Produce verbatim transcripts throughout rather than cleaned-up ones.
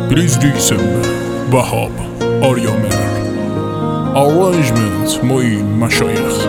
Grizzly Wahab Aryamer. Arrangement Moin Mashayekh.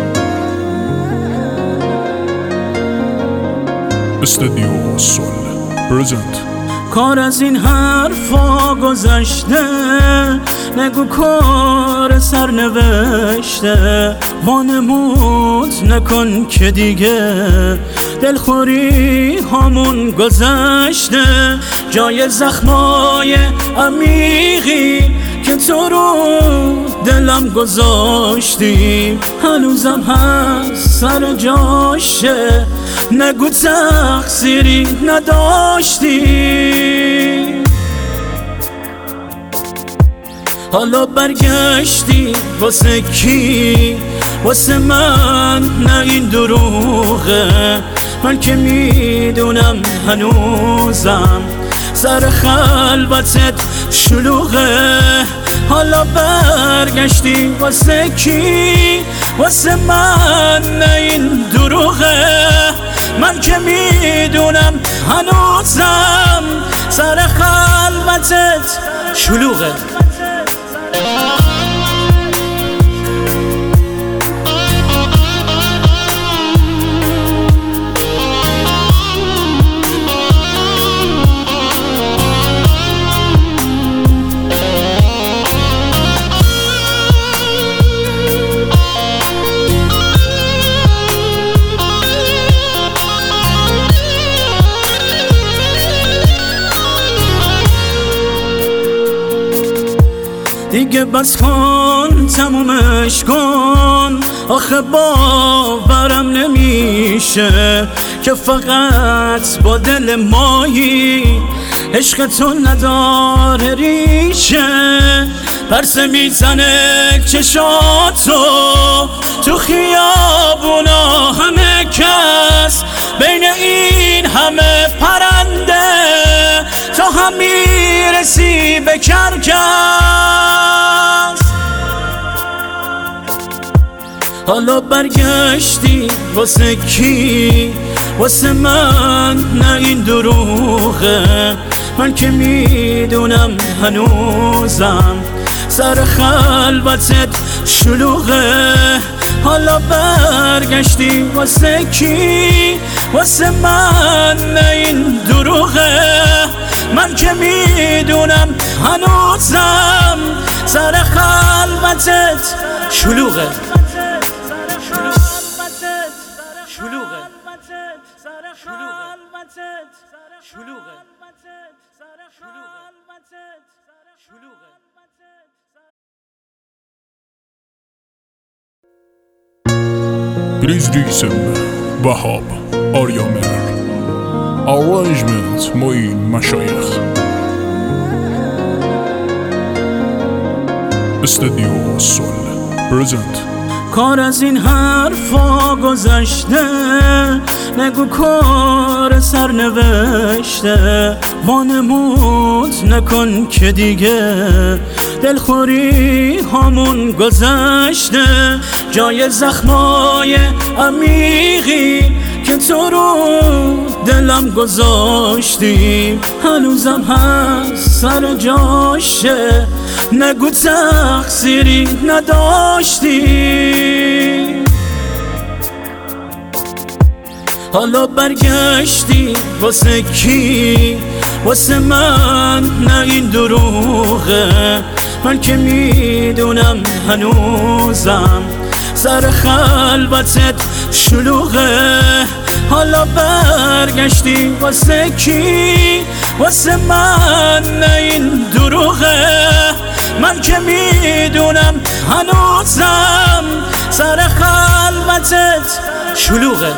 Studio Sol Present. کار از این حرفا گذشته، نگو کار سرنوشته، وانمود نکن که دیگه دلخوری همون گذشته. جای زخمای عمیقی که تو رو دلم گذاشتی هنوزم هست سر جاشه، نگو تقصیری نداشتی. حالا برگشتی واسه کی؟ واسه من؟ نه این دروغه، من که میدونم هنوزم سر خلوتت شلوغه. حالا برگشتی واسه کی؟ واسه من؟ نه این دروغه، من که میدونم هنوزم سر خلوتت شلوغه. دیگه بس کن، تمومش کن، آخه باورم نمیشه که فقط با دل مایی عشق تو نداره ریشه. پرسه میزنه چشاتو تو خیابونا، همه کس بین این همه پرنده تا هم میرسی به کرکس. حالا برگشتی واسه کی؟ واسه من؟ نه این دروغه، من که میدونم هنوزم سر خلوتت شلوغه. حالا برگشتی واسه کی؟ واسه من؟ نه این دروغه، من که میدونم هنوزم سر خلوتت شلوغه. Grizzly Wahab Aryamer. Arrangement Moin Mashayekh. Studio Sol Present. کار از این حرفا گذشته، نگو کار سرنوشته، وانمود نکن که دیگه دلخوری همون گذشته. جای زخمای عمیقی که تو رو دلم گذاشتی هنوزم هست سر جاشه، نگو تقصیری نداشتی. حالا برگشتی واسه کی؟ واسه من؟ نه این دروغه، من که میدونم هنوزم سر خلوتت شلوغه. حالا برگشتی واسه کی؟ واسه من؟ نه این دروغه، من که میدونم هنوزم سر خلوتت شلوغه.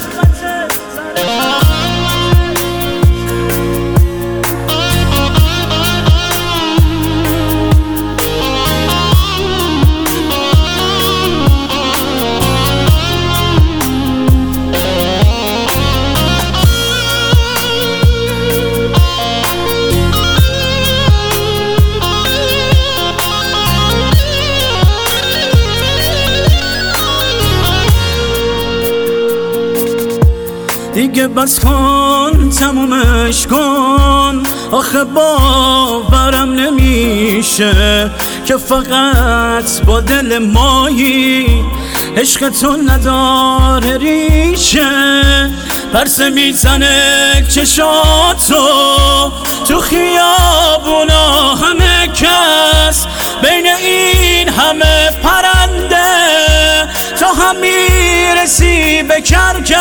دیگه بس کن تمومش کن، آخه باورم نمیشه که فقط با دل مایی عشق تو نداره ریشه. پرسه میزنه چشاتو تو خیابونا، همه کس بین این همه پرنده تو هم میرسی به کرکس.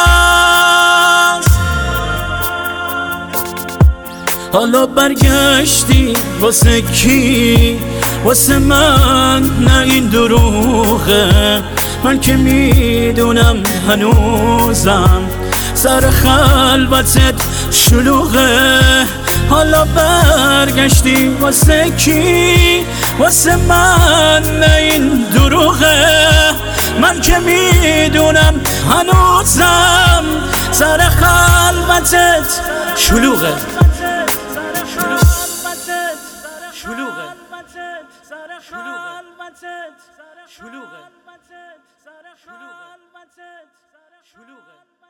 حالا برگشتی واسه کی؟ واسه من؟ نه این دروغه، من که میدونم هنوزم سر خلوتت شلوغه. حالا برگشتی واسه کی؟ واسه من؟ نه این دروغه، من که میدونم هنوزم سر خلوتت شلوغه. شلوغه شلوغه شلوغه شلوغه.